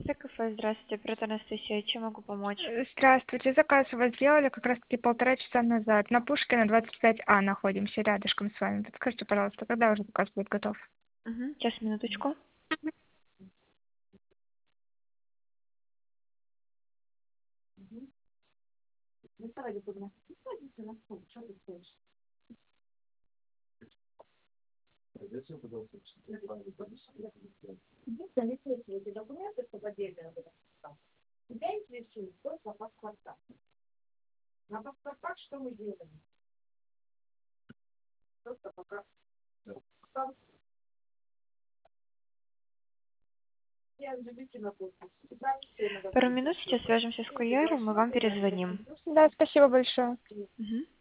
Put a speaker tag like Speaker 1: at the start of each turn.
Speaker 1: кафе, здравствуйте, оператор Анастасия, чем могу помочь?
Speaker 2: Здравствуйте, заказ у вас сделали как раз-таки 1,5 часа назад. На Пушкина, 25А находимся, рядышком с вами. Подскажите, пожалуйста, когда уже заказ будет готов?
Speaker 1: Сейчас, минуточку. Пару минут, сейчас свяжемся с курьером, мы вам перезвоним.
Speaker 2: Да, спасибо большое.
Speaker 1: Мгм.